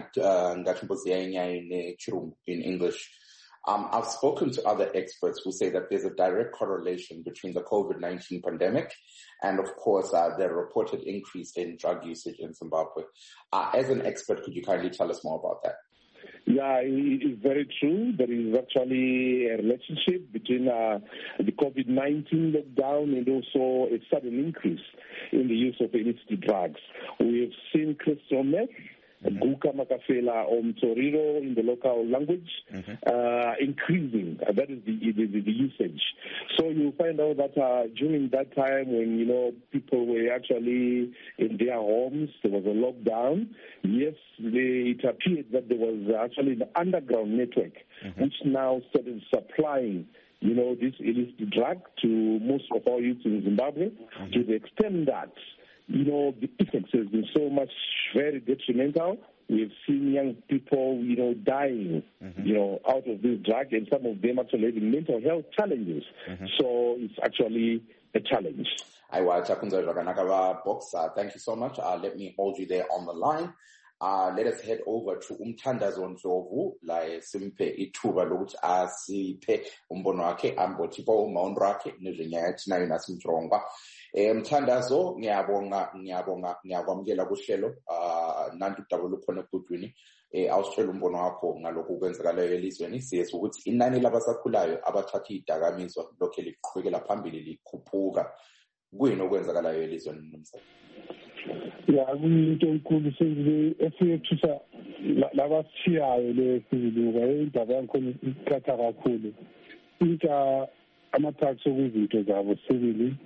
in English? I've spoken to other experts who say that there's a direct correlation between the COVID-19 pandemic and, of course, the reported increase in drug usage in Zimbabwe. As an expert, could you kindly tell us more about that? Yeah, it is very true. There is actually a relationship between the COVID-19 lockdown and also a sudden increase in the use of illicit drugs. We have seen crystal meth, guka makafela or mtoriro in the local language, increasing. That is the usage. So you find out that during that time when, people were actually in their homes, there was a lockdown. Yes, it appeared that there was actually an underground network, which now started supplying this illicit drug to most of our youth in Zimbabwe, to the extent that the effects has been so much very detrimental we've seen young people, dying, out of this drug, and some of them actually having mental health challenges. So it's actually a challenge. Thank you so much. Let me hold you there on the line. Let us head over to Umthandazo Ndlovu la simpe ithuba lokuthi asiphe umbono wakhe ambothipo umaondo wakhe nezinyaya thinayo nasimjongwa. Mthandazo ngiyakwamukela kuhlelo nantu udaba lukhona egudwini. Awusitshela umbono wakho ngalokho kwenzakalayo elizweni. Siyeza ukuthi inani labasakhulayo abathatha idakamizwa lokho liqhubekela phambili likhuphuka. Kuyini okwenzakalayo elizweni nomsana? Kuyinto enkulu esiyethisa labashiyayo lesiziluka indaba yakhona iqatha kakhulu. Intsha ama-tax okuzinto zabo sibili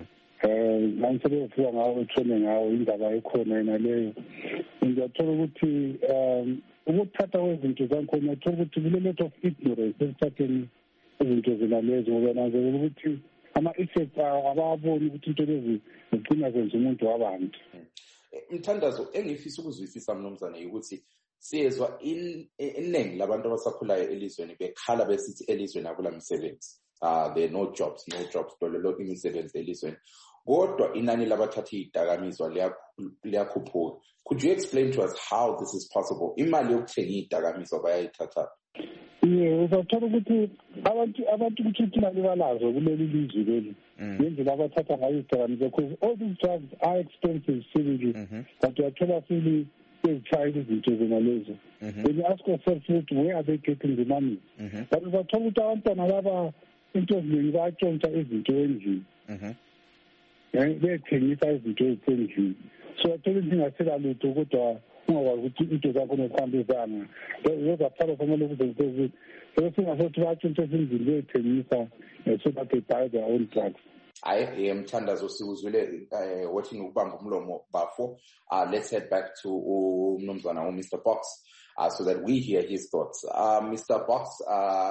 sebefika ngawo ethone ngawo indaba ekhona yena leyo. Ngiyathola ukuthi ukuthatha kwezinto zakhona uthola ukuthi kule-lot of ignorance ekuthatheni izinto zinalezo ngoba nanzela ukuthi ama-effects ababoni ukuthi into lezi zigcina zenza umuntu wabantu. Mthandazo, engifisa ukuzwisisa mnumzane ukuthi siyezwa iningi labantu abasakhulayo elizweni bekhala besithi elizweni akula misebenzi. There are no jobs, lolo imisebenzi elizweni. Kodwa inani labathatha idakamizwa liyakhuphuka. Could you explain to us how this is possible? Imali yokuthenga idakamizwa bayayithatha. Uzathola ukuthi abantu ukuthi imali balazo kuleli lizwe leli. Ngendlela abathatha ngayo idakamizwa, because all these drugs are expensive sibili. But uyathola sibili ezitshayela izinto zenalezo. When you ask yourself, where are they getting the money? But uzathola ukuthi abantwana laba into eziningi bayatshontsha izinto endlini. Bethengisa izinto ezisendlini. So uyathola into ingasela lutho kodwa ungakwazi ukuthi into zakho nokuhambisana. Uzathola fanele ukuthi sesingasothi bayatshontsha ezindlini bethengisa so that they buy their own drugs. Mthandazo siwuzwile wathi ukubamba umlomo bafo. Let's head back to umnumzana Mr. Box so that we hear his thoughts. Mr. Box,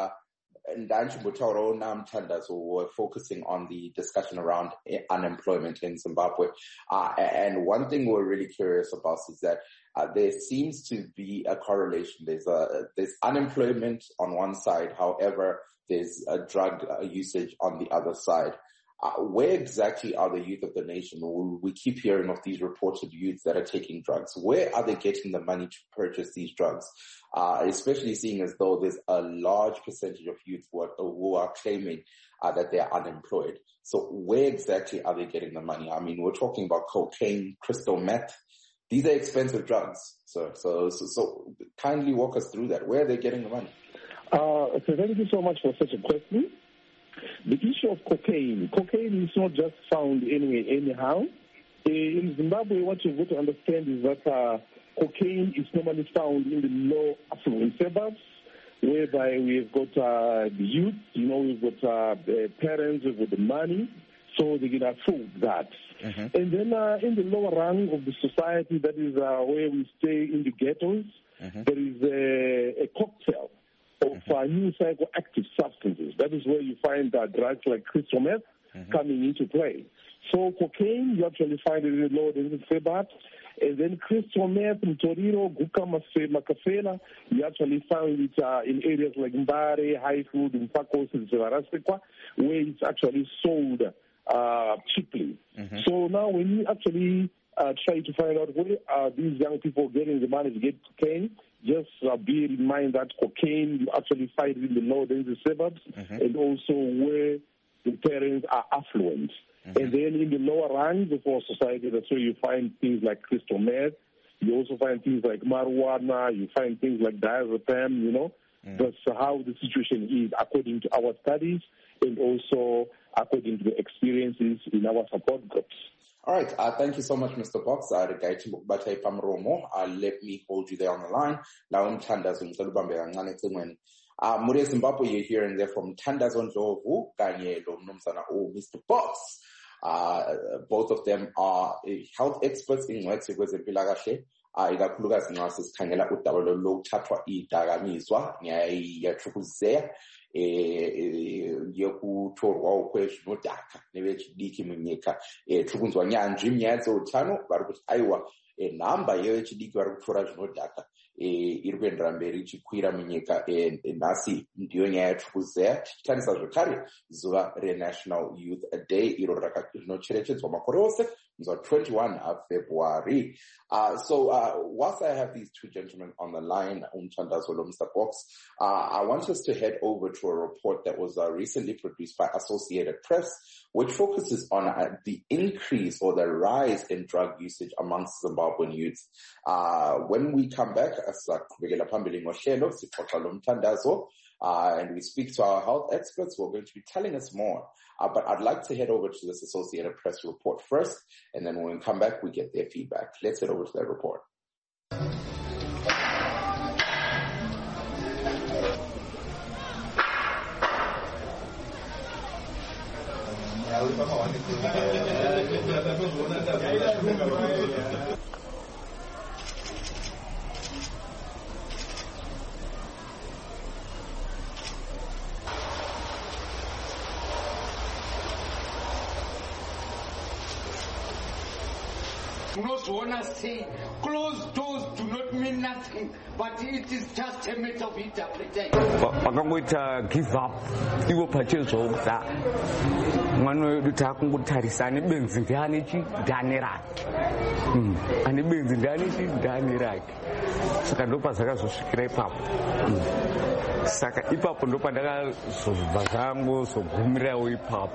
Mthandazo were focusing on the discussion around unemployment in Zimbabwe. And one thing we're really curious about is that there seems to be a correlation. There's unemployment on one side, however, there's a drug usage on the other side. Where exactly are the youth of the nation? We keep hearing of these reported youths that are taking drugs. Where are they getting the money to purchase these drugs? Especially seeing as though there's a large percentage of youth who are claiming that they are unemployed. So where exactly are they getting the money? I mean, we're talking about cocaine, crystal meth. These are expensive drugs. So kindly walk us through that. Where are they getting the money? So thank you so much for such a question. The issue of cocaine is not just found anywhere, anyhow. In Zimbabwe, what you've got to understand is that cocaine is normally found in the low affluent suburbs, whereby we've got the youth, we've got parents, we've got the money, so they can afford that. And then in the lower rung of the society, that is where we stay in the ghettos, there is a cocktail of new psychoactive substances. That is where you find drugs like crystal meth coming into play. So cocaine, you actually find it in the lower density suburbs. And then crystal meth, Mtoriro, Guka, Makafela, you actually find it in areas like Mbare, Highfield, Mpakos, and Zivarasekwa, where it's actually sold cheaply. So now when you actually try to find out where are these young people getting the money to get cocaine, just bear in mind that cocaine, you actually find it in the lower density suburbs and also where the parents are affluent. And then in the lower ranks of our society, that's where you find things like crystal meth. You also find things like marijuana. You find things like diazepam, That's how the situation is according to our studies and also according to the experiences in our support groups. All right. Thank you so much, Mr. Box. Let me hold you there on the line. Mure Zimbabwe, you're hearing there from Mthandazo Ndlovu, Kanyelo, Mnumzana, Mr. Box. Both of them are health experts in kwezempilakahle. Ikakhulukazi nxa sisikhangela udaba lokuthathwa idakamizwa ngiyayathukuzeya yekutorwawo kwezvinodhaka nevechidiki munyika. Tiri kunzwa nyanzvi munyaya dzeutano vari kuti aiwa nhamba yevechidiki vari kutora zvinodhaka iri kuendera mberi ichikwira munyika. Nhasi ndiyo nyaya yatiri kuzeya tichitarisa zvekare zuva reNational Youth Day iro rinocherechedzwa makore ose on 21 February. Whilst I have these two gentlemen on the line, Umthandazo Mr. Box, I want us to head over to a report that was recently produced by Associated Press, which focuses on the increase or the rise in drug usage amongst Zimbabwean youths. When we come back, and we speak to our health experts who are going to be telling us more. But I'd like to head over to this Associated Press report first, and then when we come back, we get their feedback. Let's head over to that report. Not want to say closed doors do not mean nothing, but it is just a matter of interpretation. I'm going to give up. You will purchase all that. One way to talk about Tarisani Bins in Danichi, Danirak. And it means in Danichi, Danirak. Sakadopa Saka scrape up. Saka Ipa Pondopada, so Bazango, so Gumra, we pop.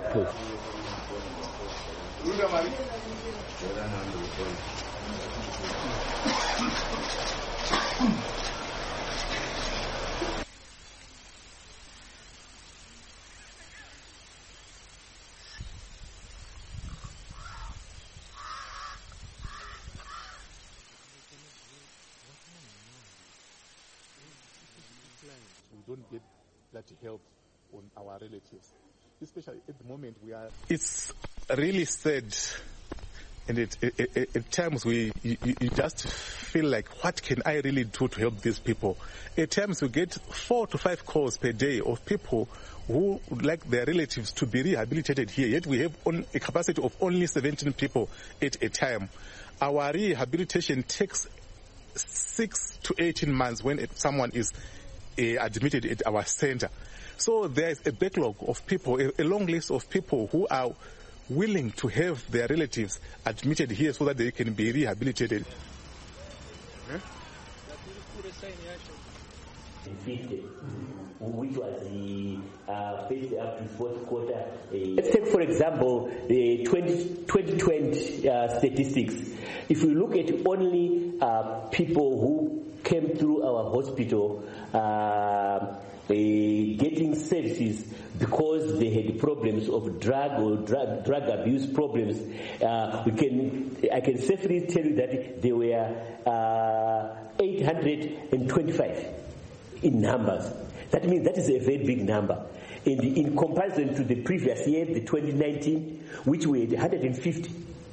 We don't get that help on our relatives, especially at the moment we are. It's really sad. And at times you just feel like, what can I really do to help these people? At times we get 4 to 5 calls per day of people who would like their relatives to be rehabilitated here, yet we have a capacity of only 17 people at a time. Our rehabilitation takes 6 to 18 months when someone is admitted at our center. So there is a backlog of people, a long list of people who are willing to have their relatives admitted here so that they can be rehabilitated. Which was the first up to fourth quarter. Let's take, for example, the 2020 statistics. If we look at only people who came through our hospital getting services because they had problems of drug abuse problems, I can safely tell you that there were 825 in numbers. That means that is a very big number. In comparison to the previous year, the 2019, which we had 150.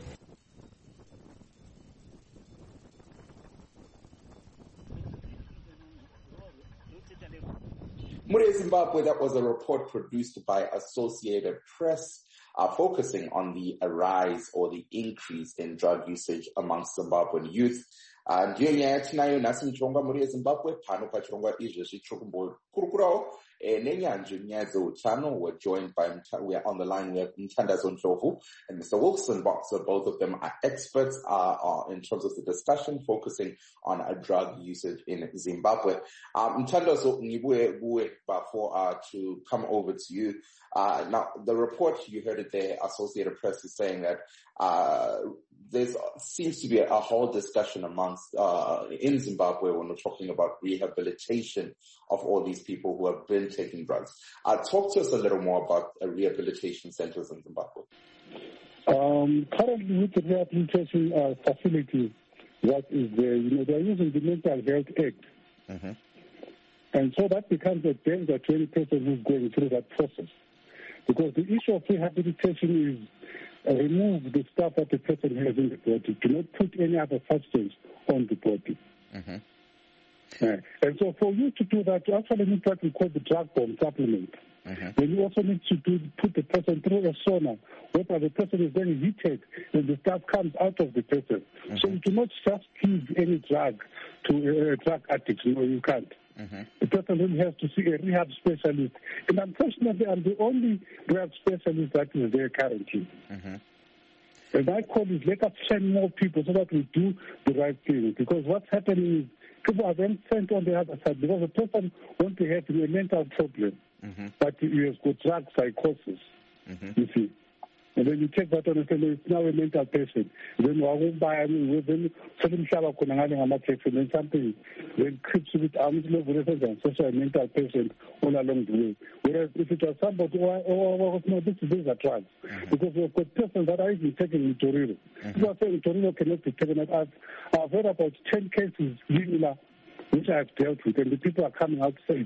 Muri Zimbabwe, that was a report produced by Associated Press focusing on the rise or the increase in drug usage amongst Zimbabwean youth. Ndiyo nyaya yatinayo nhasi muchirongwa muri yeZimbabwe. Pano pachirongwa izvezvi tiri kumbokurukurawo nenyanzvi nyaya dzeutano. We're joined by, we are on the line, we have Mthandazo Ndlovu and Mr. Wilson Boxer. Both of them are experts in terms of the discussion focusing on drug usage in Zimbabwe. Mthandazo, ngibuye before to come over to you. Now, the report, you heard it there, Associated Press is saying that there seems to be a whole discussion amongst in Zimbabwe when we're talking about rehabilitation of all these people who have been taking drugs. Talk to us a little more about rehabilitation centers in Zimbabwe. Currently, with the rehabilitation facilities, what is there? They're using the Mental Health Act. Mm-hmm. And so that becomes a danger to any person who's going through that process. Because the issue of rehabilitation is remove the stuff that the person has in the body. Do not put any other substance on the body. Mm-hmm. And so for you to do that, you actually need what we call the drug bomb supplement. Then you also need to put the person through a sauna, whereby the person is then heated and the stuff comes out of the person. So you do not just give any drug to a drug addict. No, you can't. The person really has to see a rehab specialist. And unfortunately, I'm the only rehab specialist that is there currently. And my call is, let us train more people so that we do the right thing. Because what's happening is people are then sent on the other side because the person wants to have a mental problem, but he has got drug psychosis, you see. And then you take that on and say, it's now a mental patient. Then something then creeps with arms level and such a mental patient all along the way. Whereas if it was somebody, no, these are drugs. Because we've got persons that are even taking Torino. People are saying Torino cannot be taken. I've heard about 10 cases similar which I have dealt with, and the people are coming out safe.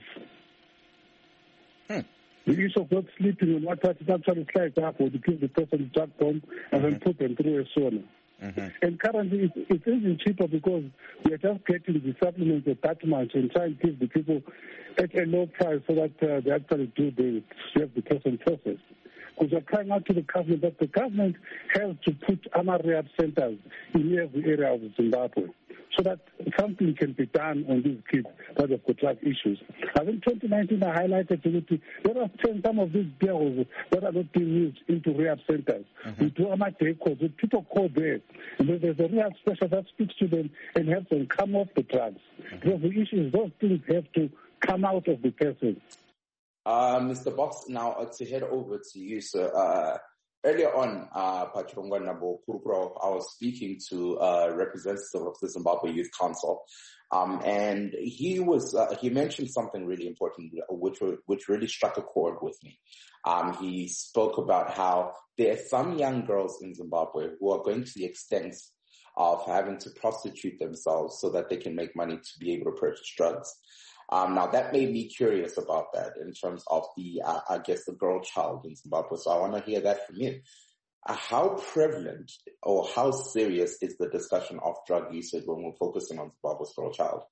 The issue of not sleeping on what part is actually slides up or to give the person drug bomb and then put them through a sauna. And currently it's even cheaper because we are just getting the supplements at that much and trying to give the people at a low price so that they actually have the person processed. Because we're crying out to the government that the government has to put rehab centers in every area of Zimbabwe so that something can be done on these kids that have got drug issues. I think 2019 I highlighted to let us turn some of these bills that are not being used into rehab centers. We do day calls, people call there, and then there's a rehab specialist that speaks to them and helps them come off the drugs. Because the issue is those things have to come out of the person. Mr. Box, now to head over to you, sir. Earlier on, Pachirongwa Nabo Kurupro, I was speaking to a representative of the Zimbabwe Youth Council, and he mentioned something really important, which really struck a chord with me. He spoke about how there are some young girls in Zimbabwe who are going to the extent of having to prostitute themselves so that they can make money to be able to purchase drugs. Now that made me curious about that in terms of the girl child in Zimbabwe. So I want to hear that from you. How prevalent or how serious is the discussion of drug usage when we're focusing on Zimbabwe's girl child?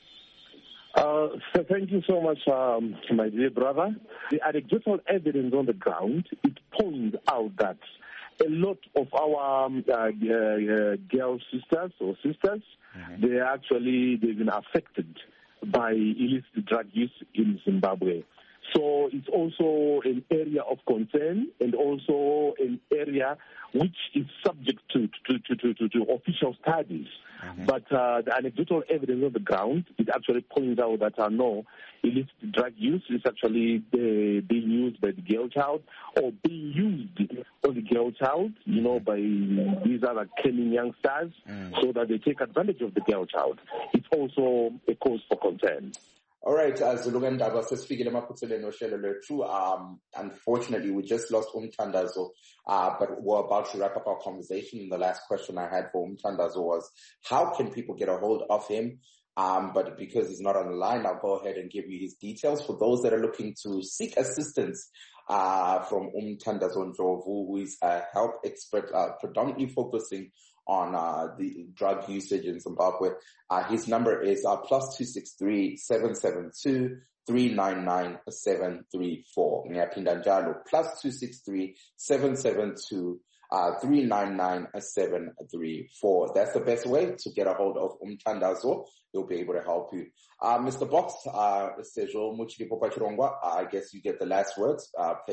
So thank you so much, my dear brother. The anecdotal evidence on the ground, it points out that a lot of our girl sisters, they've been affected by illicit drug use in Zimbabwe. So it's also an area of concern and also an area which is subject to official studies. But the anecdotal evidence on the ground, it actually points out that no, illicit drug use is actually being used by the girl child or being used on the girl child, by these other cunning youngsters so that they take advantage of the girl child. It's also a cause for concern. All right, Zulugandaba sesifikile emaphuthelweni ohlelo lwethu. Unfortunately, we just lost Umthandazo, but we're about to wrap up our conversation. The last question I had for Umthandazo was, how can people get a hold of him? But because he's not on the line, I'll go ahead and give you his details for those that are looking to seek assistance from Umthandazo Ndlovu, who is a health expert, predominantly focusing on the drug usage in Zimbabwe. His number is +263 772 399 734. Ngiyaphinda njalo, +263 772 399 734. That's the best way to get a hold of Umthandazo. He'll be able to help you. Mr. Box, Sejo Muchilipo Pachirongwa, I guess you get the last words.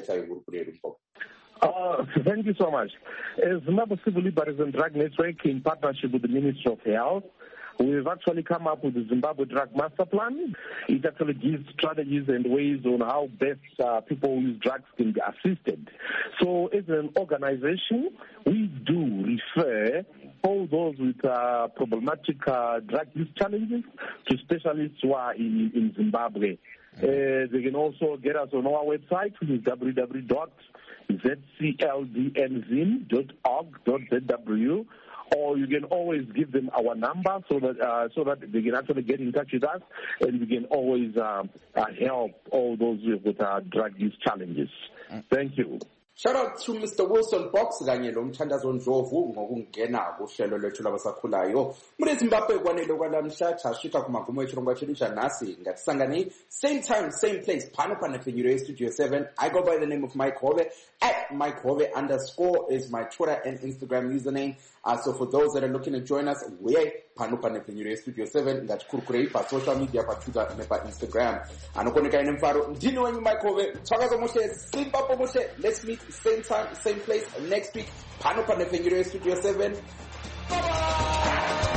Thank you so much. As Zimbabwe Civil Liberties and Drug Network, in partnership with the Ministry of Health, we've actually come up with the Zimbabwe Drug Master Plan. It actually gives strategies and ways on how best people who use drugs can be assisted. So as an organization, we do refer all those with problematic drug use challenges to specialists who are in Zimbabwe. They can also get us on our website, which is www.zcldnzim.org.zw, or you can always give them our number so that they can actually get in touch with us, and we can always help all those with drug use challenges. Thank you. Shout out to Mr. Wilson Box kanye lo Mthandazo Ndlovu ngokungena kuhlelo lwethu labasakhulayo. Muri Zimbabwe kwanele kwalamhla chashika kumagumo echirongwa chedu chanasi ngatisangani same time same place pano paNepenyuro Studio 7. I go by the name of Mike Hove at Mike Hove _ is my Twitter and Instagram username. So for those that are looking to join us, we're pano paNepenyuro Studio 7 ngatikurukure pa social media pa Twitter nepa Instagram. Anokoneka ine mfaro ndini wenyu Mike Hove. Tsvakazo mushe Zimbabwe mushe. Let's meet same time, same place next week. Pano paNepenyuro Studio 7. Bye bye.